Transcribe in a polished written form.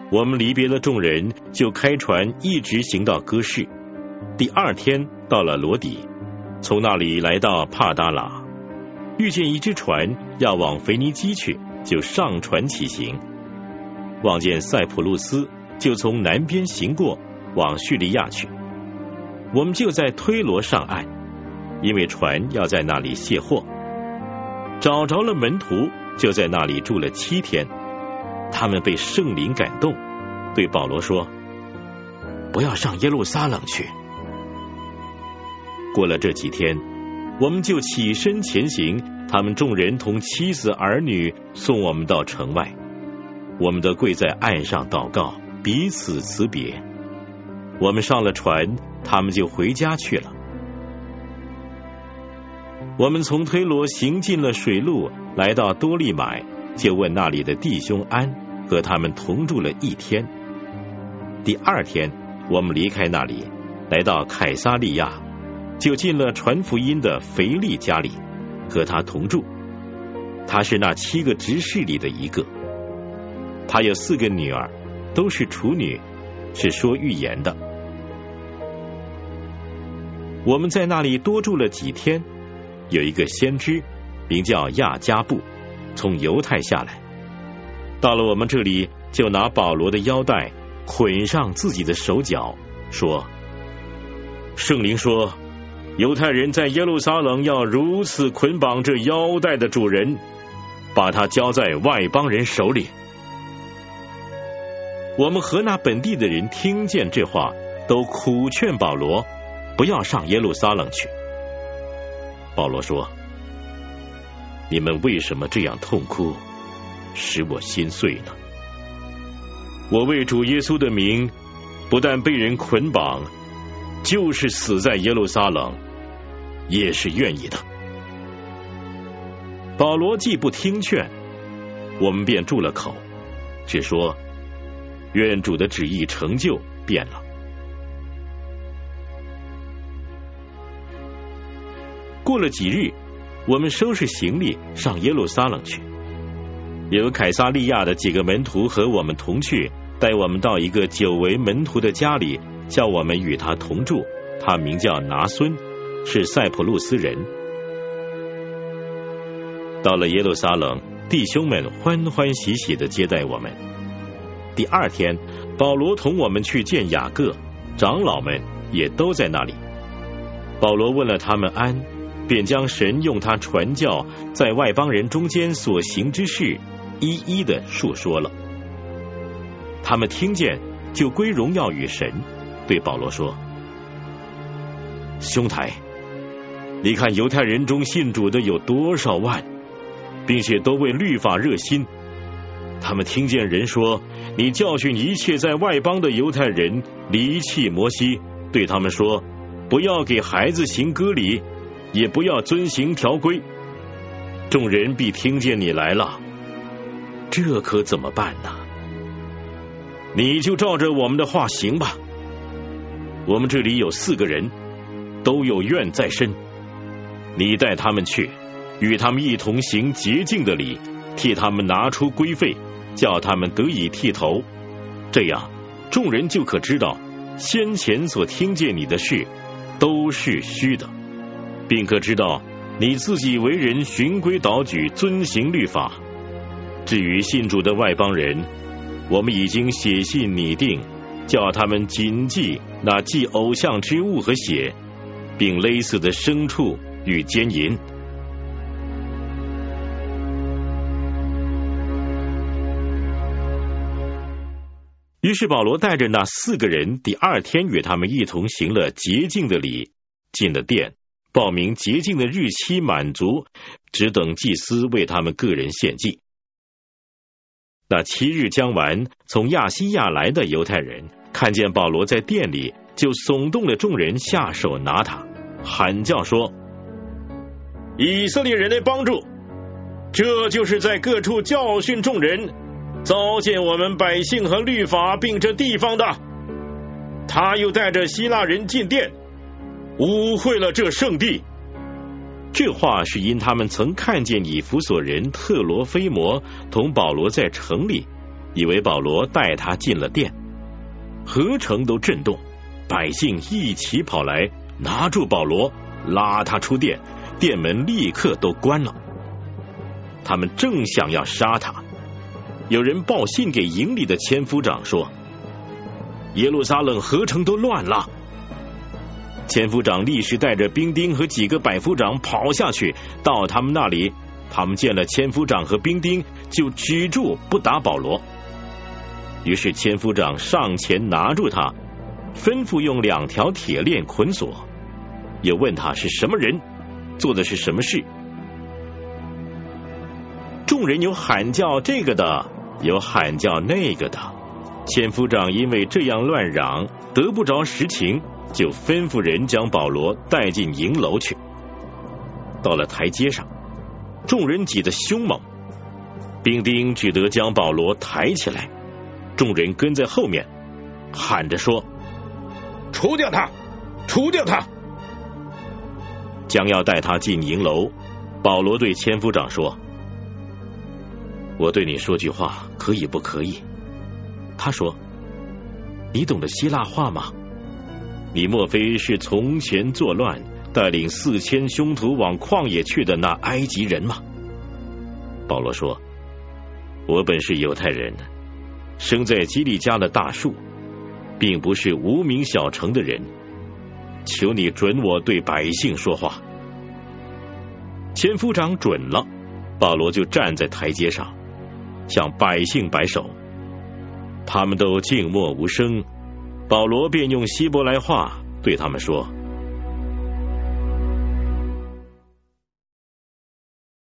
我们离别了众人，就开船一直行到哥士。第二天到了罗底，从那里来到帕达拉，遇见一只船要往腓尼基去，就上船起行。望见塞浦路斯，就从南边行过，往叙利亚去。我们就在推罗上岸，因为船要在那里卸货。找着了门徒，就在那里住了7天。他们被圣灵感动，对保罗说：不要上耶路撒冷去。过了这几天，我们就起身前行，他们众人同妻子儿女送我们到城外。我们都跪在岸上祷告，彼此辞别。我们上了船，他们就回家去了。我们从推罗行进了水路，来到多利买，就问那里的弟兄安，和他们同住了1天。第二天，我们离开那里，来到凯撒利亚，就进了传福音的腓力家里，和他同住。他是那7个执事里的一个。他有4个女儿，都是处女，是说预言的。我们在那里多住了几天，有一个先知名叫亚加布，从犹太下来，到了我们这里，就拿保罗的腰带捆上自己的手脚，说：圣灵说，犹太人在耶路撒冷要如此捆绑这腰带的主人，把他交在外邦人手里。我们和那本地的人听见这话，都苦劝保罗不要上耶路撒冷去。保罗说：你们为什么这样痛哭，使我心碎呢？我为主耶稣的名，不但被人捆绑，就是死在耶路撒冷，也是愿意的。保罗既不听劝，我们便住了口，只说愿主的旨意成就，变了。过了几日，我们收拾行李上耶路撒冷去。有凯撒利亚的几个门徒和我们同去，带我们到一个久为门徒的家里，叫我们与他同住。他名叫拿孙，是塞浦路斯人。到了耶路撒冷，弟兄们欢欢喜喜地接待我们。第二天，保罗同我们去见雅各，长老们也都在那里。保罗问了他们安，便将神用他传教在外邦人中间所行之事一一的述说了。他们听见，就归荣耀与神，对保罗说：兄台，你看犹太人中信主的有多少万，并且都为律法热心。他们听见人说，你教训一切在外邦的犹太人离弃摩西，对他们说，不要给孩子行割礼，也不要遵行条规。众人必听见你来了，这可怎么办呢？你就照着我们的话行吧。我们这里有4个人，都有怨在身，你带他们去，与他们一同行洁净的礼，替他们拿出规费，叫他们得以剃头。这样众人就可知道先前所听见你的事都是虚的，并可知道你自己为人循规蹈矩，遵行律法。至于信主的外邦人，我们已经写信拟定，叫他们谨记那祭偶像之物和血，并勒死的牲畜与奸淫。于是保罗带着那4个人，第二天与他们一同行了洁净的礼，进了殿，报明洁净的日期满足，只等祭司为他们个人献祭。那7日将完，从亚西亚来的犹太人看见保罗在殿里，就耸动了众人，下手拿他，喊叫说：以色列人的帮助，这就是在各处教训众人，糟践我们百姓和律法，并这地方的。他又带着希腊人进殿，污秽了这圣地。这话是因他们曾看见以弗所人特罗菲摩同保罗在城里， 以为保罗带他进了殿，合城都震动，百姓一起跑来拿住保罗，拉他出殿，殿门立刻都关了。他们正想要杀他，有人报信给营里的千夫长说，耶路撒冷合城都乱了。千夫长立时带着兵丁和几个百夫长跑下去，到他们那里，他们见了千夫长和兵丁，就止住不打保罗。于是千夫长上前拿住他，吩咐用2条铁链捆锁，又问他是什么人，做的是什么事。众人有喊叫这个的，有喊叫那个的。千夫长因为这样乱嚷，得不着实情，就吩咐人将保罗带进营楼去。到了台阶上，众人挤得凶猛，兵丁只得将保罗抬起来，众人跟在后面喊着说， 除掉他，除掉他。 将要带他进营楼，保罗对千夫长说，我对你说句话，可以不可以？他说，你懂得希腊话吗？你莫非是从前作乱，带领4000凶徒往旷野去的那埃及人吗？保罗说，我本是犹太人，生在基利家的大树，并不是无名小城的人，求你准我对百姓说话。千夫长准了，保罗就站在台阶上，向百姓摆手，他们都静默无声。保罗便用希伯来话对他们说，